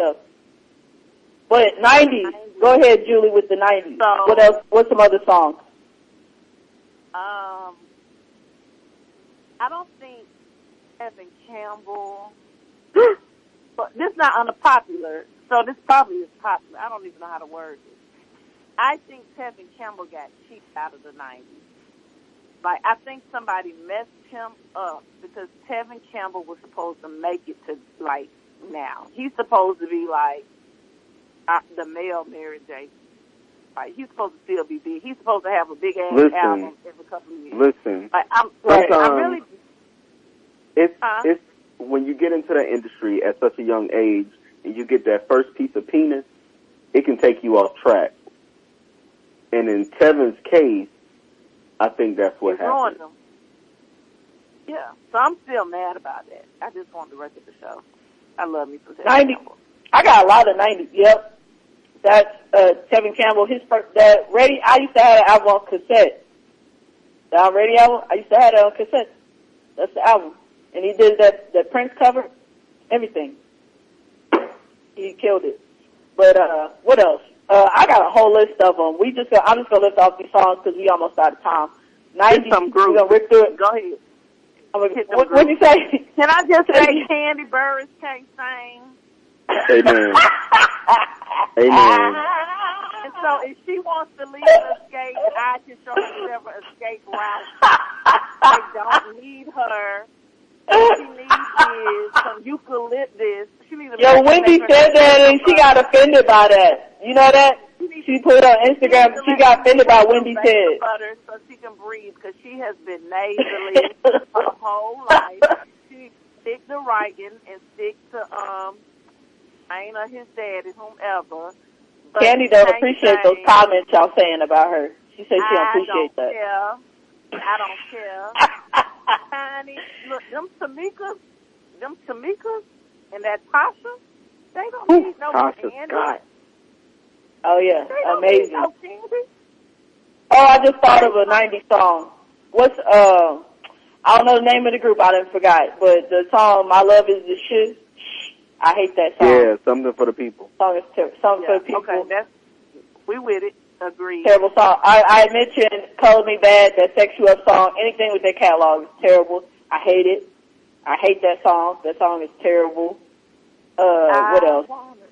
stuff. But 90s, go ahead, Julie, with the 90s. So, what else? What's some other songs? I don't think Evan Campbell, but this is not unpopular, so this probably is popular. I don't even know how to word it. I think Tevin Campbell got cheaped out of the 90s. Like, I think somebody messed him up because Tevin Campbell was supposed to make it to, like, now. He's supposed to be, like, the male Mary J. Like, he's supposed to still be big. He's supposed to have a big-ass album every couple of years. Listen. Like, I'm really... It's when you get into the industry at such a young age and you get that first piece of penis, it can take you off track. And in Tevin's case, I think that's what happened. Them. Yeah, so I'm still mad about that. I just wanted to record the show. I love me some Tevin 90. Campbell. I got a lot of 90s. Yep. That's Tevin Campbell. His first, that Ready. I used to have an album on cassette. The Ready album. I used to have it on cassette. That's the album. And he did that Prince cover. Everything. He killed it. But what else? I got a whole list of them. I'm just gonna list off these songs because we almost out of time. 90s. We're gonna rip through it. Go ahead. What'd you say? Can I just say Candy Burris can't sing? Amen. Amen. And so if she wants to leave the skate, I can show her whatever escape route. I don't need her. All she needs is some eucalyptus. Yo, Wendy said that and she got offended by that. You know that? She put it on Instagram. She got offended by Wendy said. Butter so she can breathe because she has been nasally her whole life. She stick to writing and stick to Aina, his daddy, whomever. But Candy don't appreciate those comments y'all saying about her. She said she don't appreciate that. I don't care. Honey, look, them Tamikas, and that Tasha, they don't need no candy. Oh yeah, amazing. No candy. Oh, I just thought of a 90s song. What's I don't know the name of the group. I done forgot, but the song "My Love Is the Shit." I hate that song. Yeah, something for the people. Song is something for the people. Okay, we with it. Agreed. Terrible song. I mentioned "Color Me Bad," that Sex You Up song. Anything with that catalog is terrible. I hate it. I hate that song. That song is terrible. What else?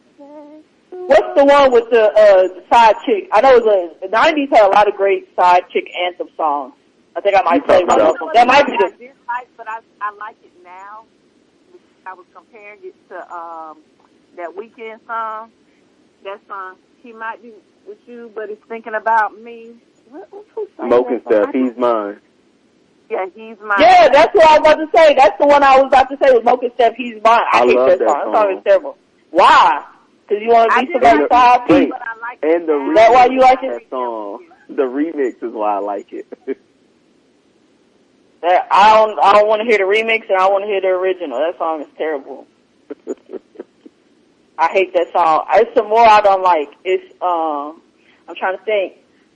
What's the one with the side chick? I know the 90s had a lot of great side chick anthem songs. I think I might play one of them. That might be the... I dislike, but I like it now. I was comparing it to that Weekend song. That song, he might be with you, but he's thinking about me. Smoking stuff, he's mine. Yeah, he's mine. Yeah, that's what I was about to say. That's the one I was about to say was Smoking Stuff, he's mine. I hate that song. That song is terrible. Why? Because you want to be somebody's side piece. And the remix, that why you like it? That song. The remix is why I like it. I don't want to hear the remix and I want to hear the original. That song is terrible. I hate that song. There's some more I don't like. It's I'm trying to think.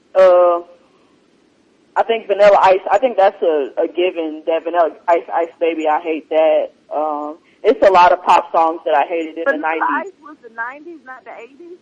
I think Vanilla Ice. I think that's a given. That Vanilla Ice Baby. I hate that. It's a lot of pop songs that I hated in the 90s. Vanilla Ice was the 90s, not the 80s.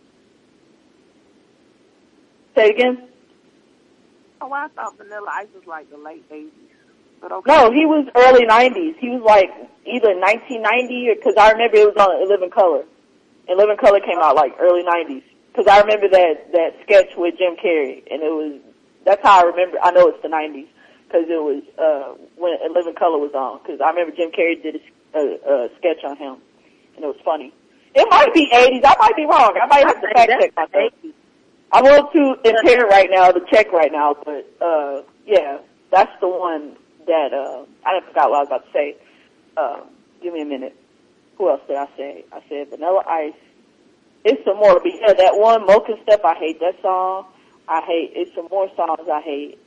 Say it again. Oh, I thought Vanilla Ice was like the late 80s. But okay. No, he was early 90s. He was like either 1990 or, because I remember it was on 11 Color. 11 Color came out like early 90s. Because I remember that sketch with Jim Carrey, and it was, that's how I remember, I know it's the 90s, because it was, when 11 Color was on, because I remember Jim Carrey did a sketch on him, and it was funny. It might be 80s, I might be wrong, I might have to fact check myself. I'm a little too impaired right now to check right now, but, yeah, that's the one that, I forgot what I was about to say. Give me a minute. Who else did I say? I said Vanilla Ice. It's some more, but yeah, that one, Mocha Step, I hate that song. It's some more songs I hate.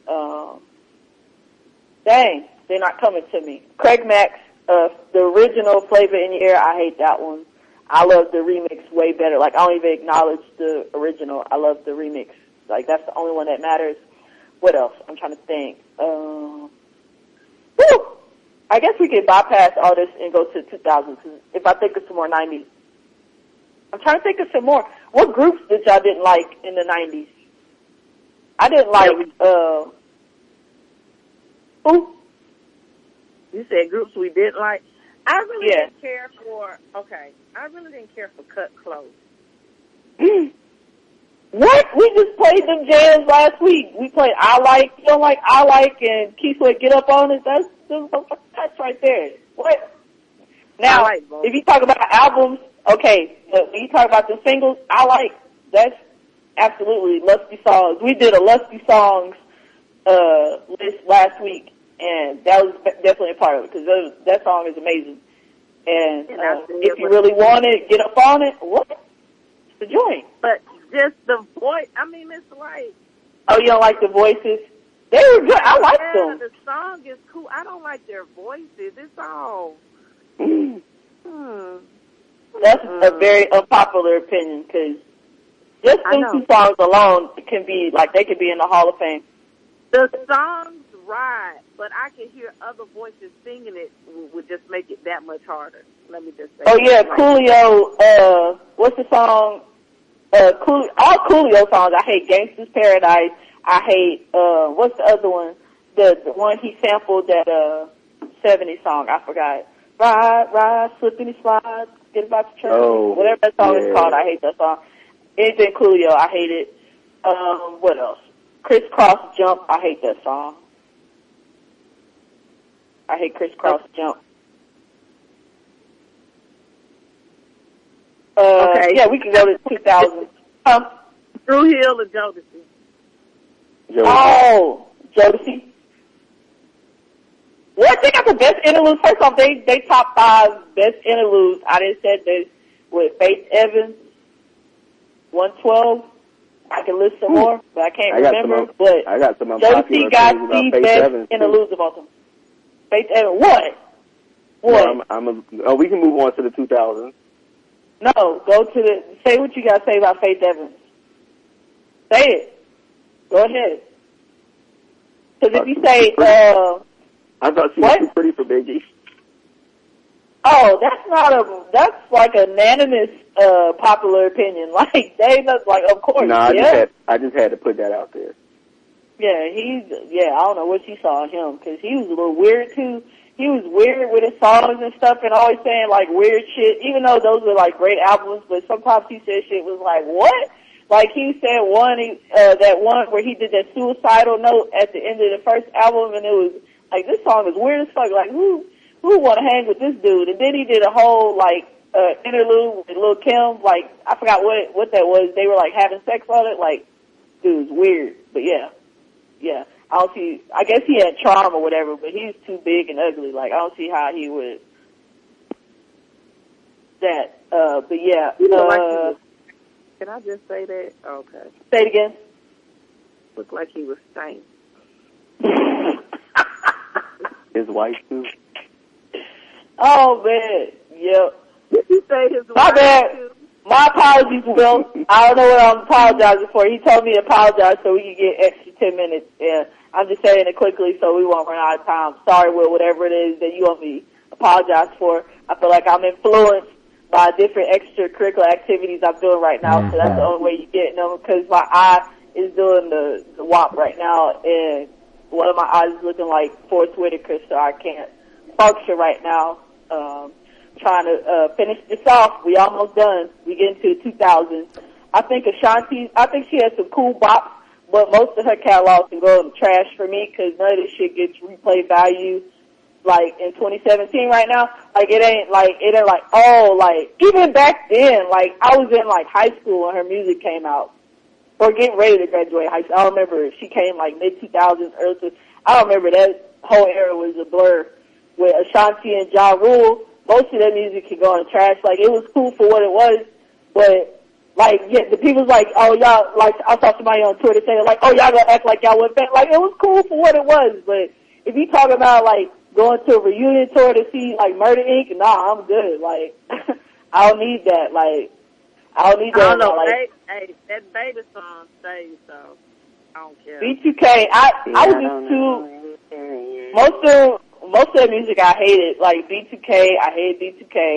Dang, they're not coming to me. Craig Max, the original Flavor in Your Ear, I hate that one. I love the remix way better. Like, I don't even acknowledge the original. I love the remix. Like, that's the only one that matters. What else? I'm trying to think. I guess we could bypass all this and go to 2000s. If I think of some more 90s. I'm trying to think of some more. What groups did y'all didn't like in the 90s? I didn't like, who? You said groups we didn't like? I really Yeah. didn't care for, I really didn't care for Cut Close. What? We just played them jams last week. We played I Like, You Don't Like, I Like, and Keith Sweat, Get Up On It. That's right there. What? Now, I like both. if you talk about albums, okay, but when you talk about the singles, I Like, that's absolutely Lusty Songs. We did a Lusty Songs list last week, and that was definitely a part of it, because that song is amazing. And if you really want it, Get Up On It, what? It's the joint. But just the voice, I mean, it's like... Oh, you don't like the voices? They were good. I liked them. The song is cool. I don't like their voices. It's all... That's a very unpopular opinion, because just those two songs alone can be, like, they could be in the Hall of Fame. The songs ride, but I can hear other voices singing it would just make it that much harder. Let me just say. Oh, yeah, Coolio, what's the song? All Coolio songs. I hate Gangsta's Paradise. I hate, what's the other one? The one he sampled, that 70s song. I forgot. Ride, slippity slides, get about the train. Whatever that song is called, I hate that song. Anything Coolio, I hate it. What else? Crisscross Jump, I hate that song. I hate Crisscross Jump. Okay. Yeah, we can go to 2000. Drew Hill and Jodeci. Oh, Jodeci. What? They got the best interludes. First off, they top 5 best interludes. I just said this with Faith Evans, 112. I can list some more, but I can't remember. But I got some Jodeci got the best interludes of all time. Faith Evans. What? Well, we can move on to the 2000s. No, go to say what you got to say about Faith Evans. Say it. Go ahead. Because if you say, I thought she was too pretty for Biggie. Oh, that's like a unanimous, popular opinion. Like, they look like, of course, I just had to put that out there. Yeah, I don't know what you saw in him, because he was a little weird too. He was weird with his songs and stuff and always saying like weird shit, even though those were like great albums, but sometimes he said shit was like, what? Like he said that one where he did that suicidal note at the end of the first album, and it was like, this song is weird as fuck, like who wanna hang with this dude? And then he did a whole like, interlude with Lil' Kim, like, I forgot what that was. They were like having sex on it, like, dude's weird, but yeah. I guess he had charm or whatever, but he's too big and ugly. Like, I don't see how he would that. But yeah. Can I just say that? Okay. Say it again. Looked like he was stank. His wife too. Oh man, yep. Did you say his wife? My bad. Too? My apologies, Will. I don't know what I'm apologizing for. He told me to apologize so we could get extra 10 minutes. And I'm just saying it quickly so we won't run out of time. Sorry, Will, whatever it is that you want me to apologize for. I feel like I'm influenced by different extracurricular activities I'm doing right now, so that's the only way you get them, because my eye is doing the WAP right now, and one of my eyes is looking like Forrest Whitaker, so I can't function right now. Trying to finish this off. We almost done. We get into 2000s. I think Ashanti, she has some cool bops, but most of her catalog can go in the trash for me, because none of this shit gets replay value like in 2017 right now. Like it ain't like even back then, like I was in like high school when her music came out, or getting ready to graduate high school. I don't remember if she came like mid 2000s, early. I don't remember. That whole era was a blur. With Ashanti and Ja Rule, most of that music can go in the trash. Like, it was cool for what it was, but, like, yeah, the people's like, oh, y'all, like, I saw somebody on Twitter saying, like, oh, y'all gonna act like y'all went back. Like, it was cool for what it was, but if you talk about, like, going to a reunion tour to see, like, Murder Inc., nah, I'm good. Like, I don't need that. Like, I don't need that. I don't know. Like, hey, that baby song stays, so I don't care. B2K, I was just too, most of the music I hated, like B2K, I hated B2K.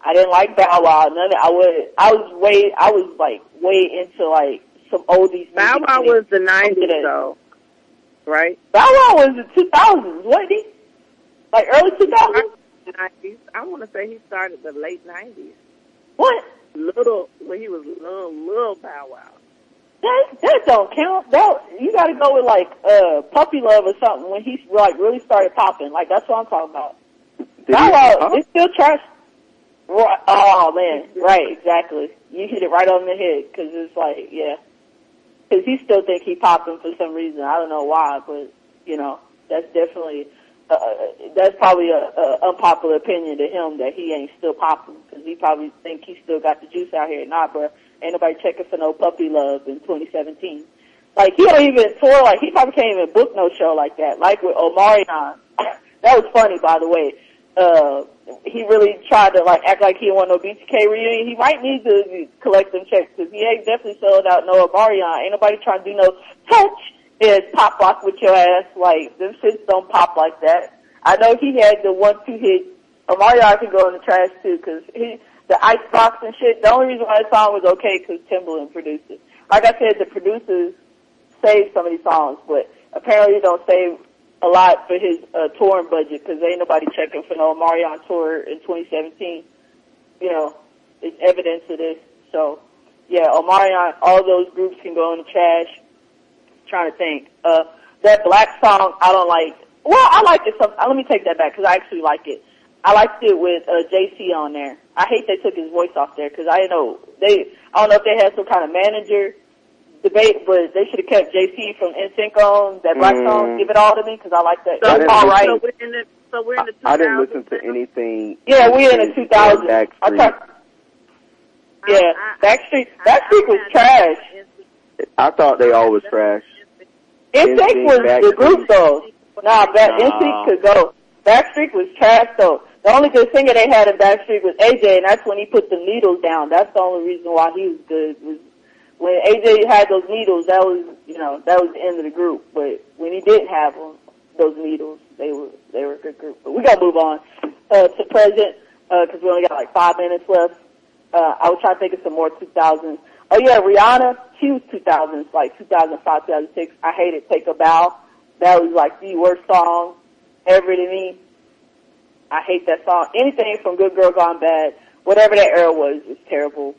I didn't like Bow Wow. I was way into like some oldies. Bow Wow was the 90s though, right? Bow Wow was the 2000s, wasn't he? Like early 2000s? 90s. I want to say he started the late 90s. What? When he was little Bow Wow. That don't count. You got to go with like Puppy Love or something when he like really started popping. Like that's what I'm talking about. Bow Wow, it's still trash. Oh man, right, exactly. You hit it right on the head because it's like, yeah, because he still think he popping for some reason. I don't know why, but you know, that's definitely that's probably a unpopular opinion to him that he ain't still popping because he probably think he still got the juice out here. Nah, bro, ain't nobody checking for no Puppy Love in 2017. Like he don't even tour. Like he probably can't even book no show like that. Like with Omarion, that was funny, by the way. He really tried to like act like he didn't want no BTK reunion. He might need to collect them checks because he ain't definitely sold out no Omarion. Ain't nobody trying to do no touch is pop lock with your ass. Like them shits don't pop like that. I know he had the 1-2 hit. Omarion can go in the trash too because the Icebox and shit. The only reason why that song was okay because Timbaland produced it. Like I said, the producers saved some of these songs, but apparently don't save a lot for his touring budget because ain't nobody checking for no Omarion tour in 2017. You know, it's evidence of this. So, yeah, Omarion, all those groups can go in the trash. Trying to think. That Black song, I don't like. Well, I liked it. Let me take that back because I actually like it. I liked it with JC on there. I hate they took his voice off there because I don't know if they had some kind of manager debate, but they should have kept JC from NSYNC on that Black song. Give it all to me because I like that. So that's all right. So we're in the 2000s. I didn't listen to anything. Yeah, we're in the 2000s. Backstreet was trash. I thought they all was trash. NSYNC was the group though. NSYNC could go. Backstreet was trash though. The only good singer they had in Backstreet was AJ, and that's when he put the needles down. That's the only reason why he was good. Was when AJ had those needles, that was the end of the group. But when he didn't have them, those needles, they were a good group. But we gotta move on to present because we only got like 5 minutes left. I was trying to think of some more 2000s. Oh yeah, Rihanna, she was 2000s, like 2005, 2006. I hated Take a Bow. That was like the worst song ever to me. I hate that song. Anything from Good Girl Gone Bad, whatever that era was terrible.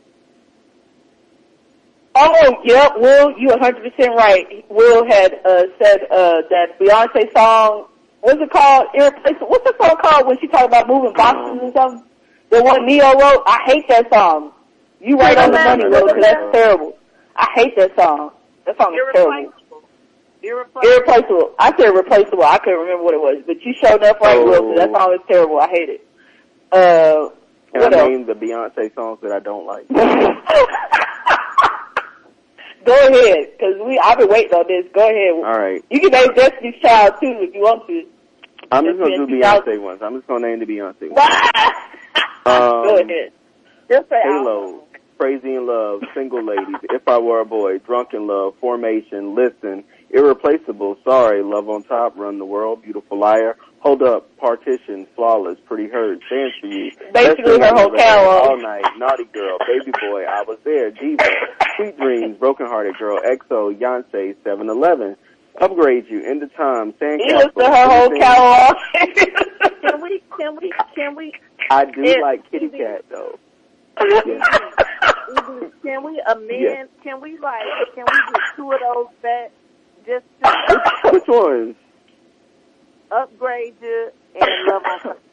Oh, yep, Will, you 100% right. Will had said that Beyonce song, what's it called? Irreplaceable. What's the song called when she talked about moving boxes and something? The one Neo wrote? I hate that song. You right on the money, Will, because that's terrible. I hate that song. That song is terrible. Irreplaceable. I said replaceable. I couldn't remember what it was, but you showed up right, Will, because that song is terrible. I hate it. Can I name the Beyonce songs that I don't like? Go ahead, because I've been waiting on this. Go ahead. All right. You can name Destiny's Child, too, if you want to. I'm just going to do Beyonce ones. I'm just going to name the Beyonce ones. Go ahead. Just say Halo, Crazy in Love, Single Ladies, If I Were a Boy, Drunk in Love, Formation, Listen, Irreplaceable, Sorry, Love on Top, Run the World, Beautiful Liar, Hold Up, Partition, Flawless, Pretty Hurt, Stands For You. Basically her whole catalog. All Night, Naughty Girl, Baby Boy, I Was There, Diva, Sweet Dreams, Broken Hearted Girl, EXO, Beyonce, 7-Eleven, Upgrade You, End of Time, Sandcastle. You listen to her whole catalog. Can we? I do like Kitty Cat though. Can we amend? Yes. Can we get two of those back? Just to which ones? Upgrade You and Love on Top.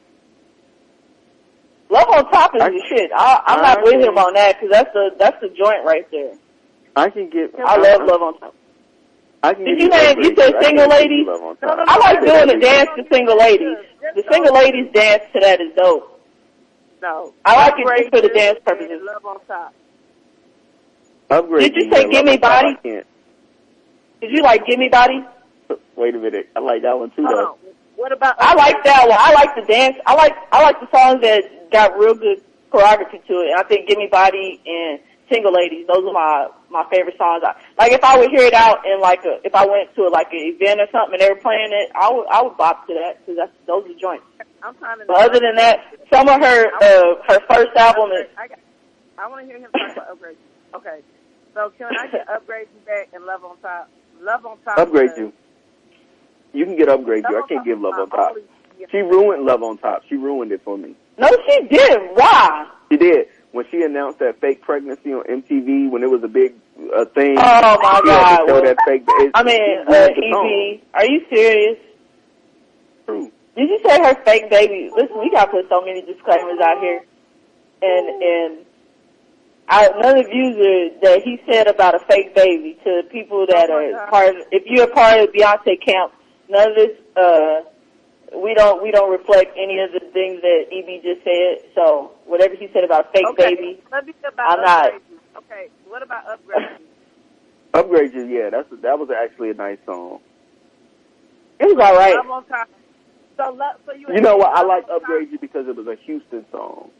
Love on Top is the shit. I'm not with him on that because that's the joint right there. I can get. I love Love on Top. Did you say Single Ladies? I like doing the dance to Single Ladies. The Single Ladies dance to that is dope. No. I like it just for the dance purposes. Love on Top. Upgrade. Did you say Gimme Body? Did you like Gimme Body? Wait a minute. I like that one too though. What about? I like that one. I like the dance. I like the songs that got real good choreography to it. And I think Gimme Body and Single Ladies, those are my favorite songs. Like if I would hear it out in if I went to an event or something and they were playing it, I would bop to that because those are joints. I'm trying to. But other than that, some of her first album is. I want to hear him talk about Upgrade. Okay, so can I get Upgrade You back and Love on Top? Love on Top. Upgrade You. You can get Upgrade You. I can't give Love on Top. She ruined Love on Top. She ruined it for me. No, she didn't. Why? She did. When she announced that fake pregnancy on MTV, when it was a big thing. Oh my God! Well, that fake, Evie, are you serious? True. Did you say her fake baby? Listen, we gotta put so many disclaimers out here, and none of you that he said about a fake baby to people that are part of. If you're a part of the Beyonce camp, none of this. We don't reflect any of the things that EB just said. So whatever he said about fake baby, I'm not. Okay, what about Upgrade You? Upgrade You, yeah, that was actually a nice song. It was all right. So you know what? I like Upgrade You because it was a Houston song.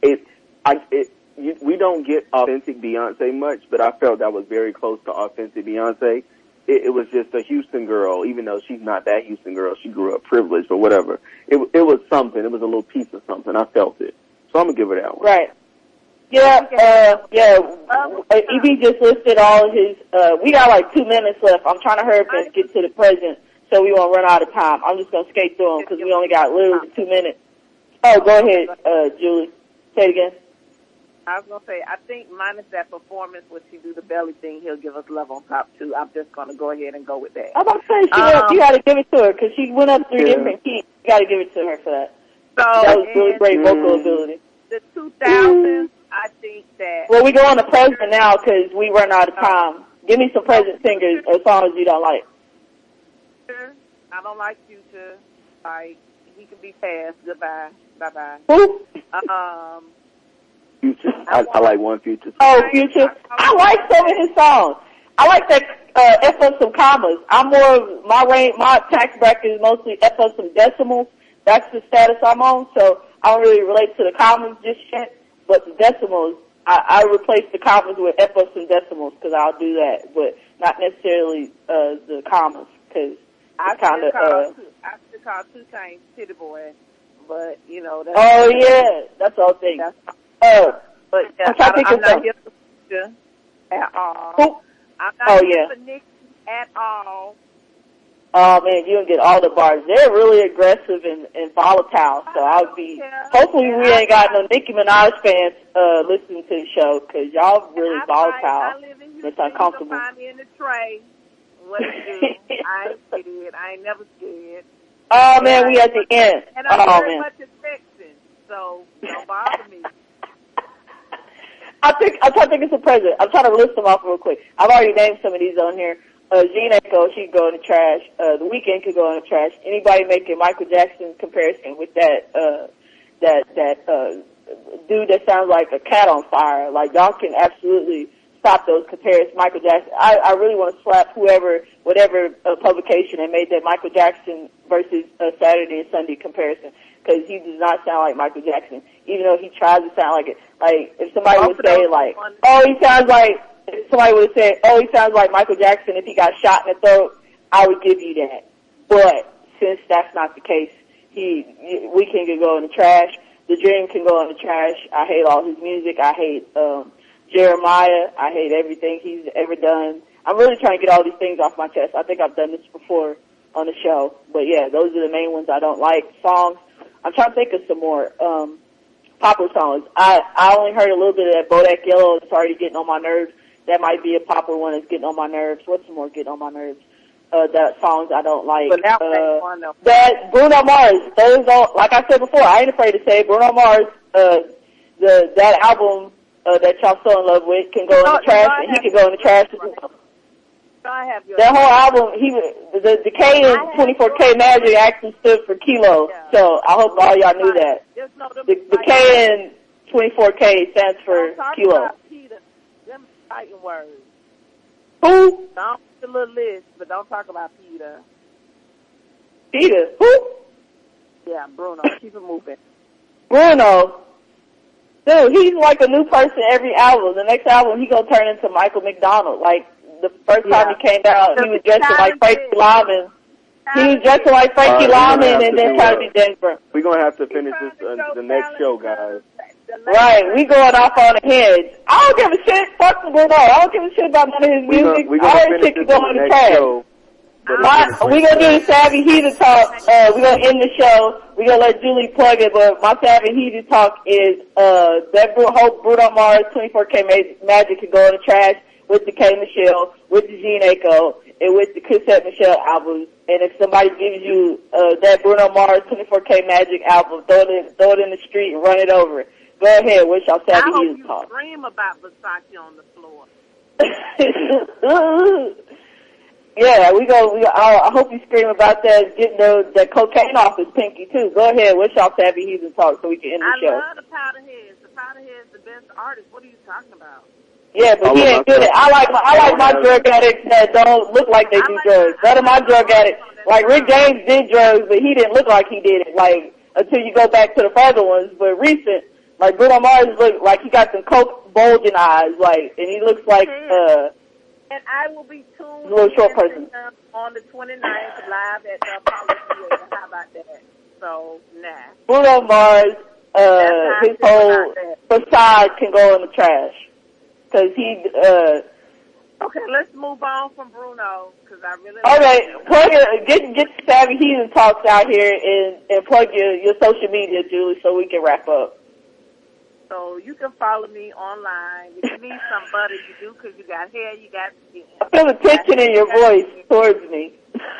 We don't get authentic Beyonce much, but I felt that was very close to authentic Beyonce. It was just a Houston girl, even though she's not that Houston girl. She grew up privileged or whatever. It was something. It was a little piece of something. I felt it. So I'm going to give her that one. Right. Yeah, EB just listed all his, we got like 2 minutes left. I'm trying to hurry up and get to the present so we won't run out of time. I'm just going to skate through them because we only got literally 2 minutes. Oh, go ahead, Julie. Say it again. I was going to say, I think minus that performance when she do the belly thing, he'll give us Love on Top too. I'm just going to go ahead and go with that. I'm about to say, you got to give it to her because she went up 3 different keys. You got to give it to her for that. So, that was really great vocal ability. The 2000s, I think that... Well, we go on to present now because we run out of time. Give me some present singers or songs you don't like. I don't like Future. Like, he can be passed. Goodbye. Bye-bye. Who? Future. I like one Future. Oh, Future. I like some of his songs. I like that F up some commas. I'm more of my tax bracket is mostly F up some decimals. That's the status I'm on, so I don't really relate to the commas just yet. But the decimals, I replace the commas with F up some decimals because I'll do that, but not necessarily the commas because I kind of. I still call 2 Chainz City Boy, but you know. That's oh yeah, that's the whole thing. But yeah, I'm not here for Future at all. Who? I'm not here for Nicki at all. Oh man, you don't get all the bars. They're really aggressive and volatile. So I'll be. Hopefully, we ain't got no Nicki Minaj fans listening to the show because y'all really volatile. I live in Houston. It's uncomfortable. You can find me in the tray. What do you do? I ain't scared. I ain't never scared. Oh man, we at the end. And I'm very much a Texan, so don't bother me. I'm trying to think it's a present. I'm trying to list them off real quick. I've already named some of these on here. Jean Echo, she can go in the trash. The Weeknd could go in the trash. Anybody making Michael Jackson comparison with that dude that sounds like a cat on fire, like y'all can absolutely stop those comparisons. Michael Jackson, I really want to slap whatever publication that made that Michael Jackson versus Saturday and Sunday comparison because he does not sound like Michael Jackson, even though he tries to sound like it. Like if somebody would say like, oh, he sounds like. If somebody would have said, oh, he sounds like Michael Jackson if he got shot in the throat, I would give you that. But since that's not the case, Weeknd can go in the trash. The Dream can go in the trash. I hate all his music. I hate Jeremiah. I hate everything he's ever done. I'm really trying to get all these things off my chest. I think I've done this before on the show. But yeah, those are the main ones I don't like. Songs. I'm trying to think of some more popular songs. I only heard a little bit of that Bodak Yellow. It's already getting on my nerves. That might be a popular one that's getting on my nerves. What's some more getting on my nerves? That songs I don't like. But that that Bruno Mars. Those don't, like I said before, I ain't afraid to say it. Bruno Mars, that album that y'all so in love with can go in the trash, and he can go in the trash as well. That whole album, the K in 24K Magic actually stood for kilo. Yeah. So I hope all y'all knew that. The K in 24K stands for kilo. Fighting words. Who? Don't put a little list, but don't talk about Peter. Peter? Who? Yeah, Bruno. Keep it moving. Bruno? Dude, he's like a new person every album. The next album, he gonna turn into Michael McDonald. Like, the first time he came out, he was dressed like Tracy Lyman. He was dressing like Frankie Lyman and then trying to be James Brown. We're going to have to finish this the next show, guys. Right, we going off on the heads. I don't give a shit. Fuck Bruno. I don't give a shit about none of his music. We're going to finish this in the next show. We're going to do the Savvy Heathen Talk. We're going to end the show. We're going to let Julie plug it, but my Savvy Heathen Talk is, that Hope Bruno Mars 24K Magic can go in the trash with the K Michelle, with the Gene Aiko, and with the Cassette Michelle albums. And if somebody gives you, that Bruno Mars 24K Magic album, throw it in the street and run it over. Go ahead, wish y'all Savvy Heathen Talk. I hope you scream about Versace on the floor. Yeah, I hope you scream about that, getting the cocaine off his pinky too. Go ahead, wish y'all Savvy Heathen Talk so we can end the show. I love the Powderheads. The Powderhead's the best artist. What are you talking about? Yeah, but he ain't good at it. I like my drug addicts that don't look like they do drugs. None of my drug addicts, like Rick James did drugs, but he didn't look like he did it, like, until you go back to the further ones. But recent, like Bruno Mars look like he got some coke bulging eyes, like, and he looks like, and I will be tuned a little short person on the 29th live at the Apollo Theater. How about that? So, nah. Bruno Mars, his whole facade can go in the trash. Cause he, Okay, let's move on from Bruno, cause I really get the Savvy Heathen Talks out here and plug your social media, Julie, so we can wrap up. So you can follow me online. If you need some butter, you do, because you got hair, you got skin. I feel the tension in your voice towards me.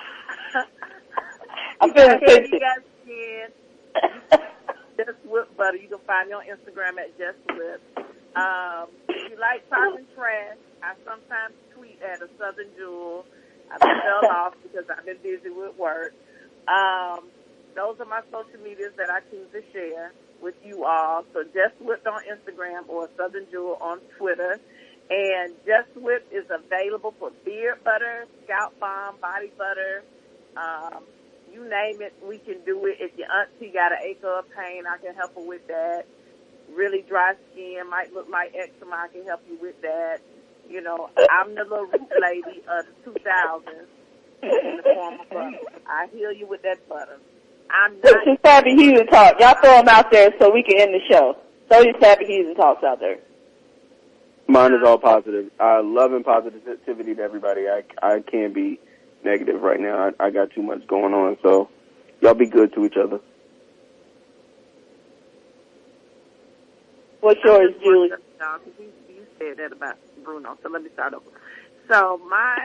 I feel the tension. You got skin. Just Whip Butter. You can find me on Instagram at Just Whip. If you like talking trash, I sometimes tweet at a Southern Jewel. I've been fell off because I've been busy with work. Those are my social medias that I choose to share with you all. So Just Whip on Instagram or Southern Jewel on Twitter. And Just Whip is available for beard butter, scalp balm, body butter. You name it, we can do it. If your auntie got an acre of pain, I can help her with that. Really dry skin, might look like eczema, I can help you with that. You know, I'm the little root lady of the 2000s in the form of butter. I heal you with that butter. I'm not. Put your Savvy Heathen Talk. Y'all throw them out there so we can end the show. Throw your Savvy Heathen Talks out there. Mine is all positive. Love and positivity to everybody. I can't be negative right now. I got too much going on, so y'all be good to each other. What's yours, Julie? You said that about Bruno, so let me start over. So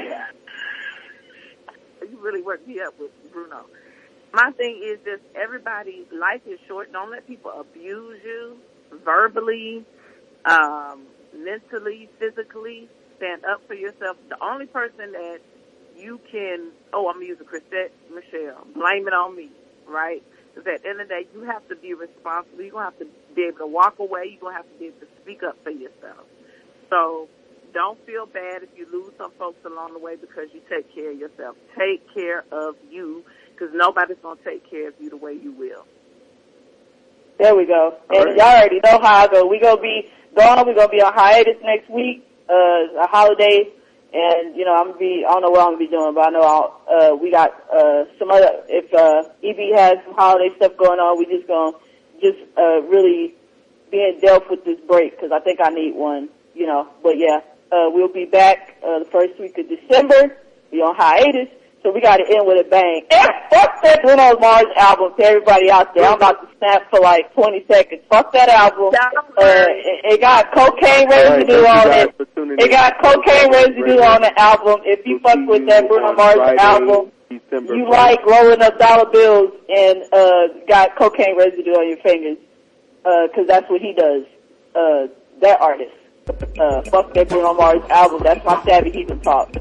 you really worked me up with Bruno. My thing is just everybody, life is short. Don't let people abuse you verbally, mentally, physically. Stand up for yourself. The only person that you can, I'm going to use a Chrisette Michelle, blame it on me, right? Because at the end of the day, you have to be responsible. You're going to have to be able to walk away. You're going to have to be able to speak up for yourself. So don't feel bad if you lose some folks along the way because you take care of yourself. Take care of you, because nobody's going to take care of you the way you will. There we go. And y'all already know how I go. We're going to be gone. We're going to be on hiatus next week, a holiday. And, you know, I don't know what I'm going to be doing, but I know we got some other, if EB has some holiday stuff going on, we just going to really being dealt with this break, because I think I need one, you know. But, yeah, we'll be back the first week of December. Be on hiatus. So we got to end with a bang. Fuck that Bruno Mars album to everybody out there. I'm about to snap for like 20 seconds. Fuck that album. It got cocaine residue on it. It got cocaine residue on the album. If you fuck with that Bruno Mars album, you like rolling up dollar bills and got cocaine residue on your fingers, because that's what he does. That artist. Fuck that Bruno Mars album. That's my Savvy Heathen Talk.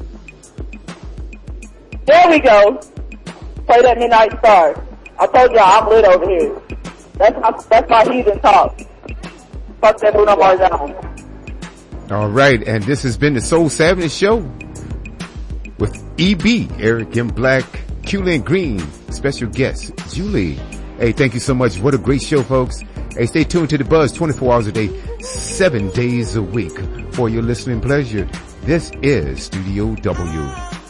There we go. Play that Midnight Star. I told y'all I'm lit over here. That's my Heathen Talk. Fuck that Bruno Mars album. All right, and this has been the Soul Savage Show with EB, Eric M. Black, Q-Lin Green, special guest, Julie. Hey, thank you so much. What a great show, folks. Hey, stay tuned to The Buzz 24 hours a day, 7 days a week for your listening pleasure. This is Studio W.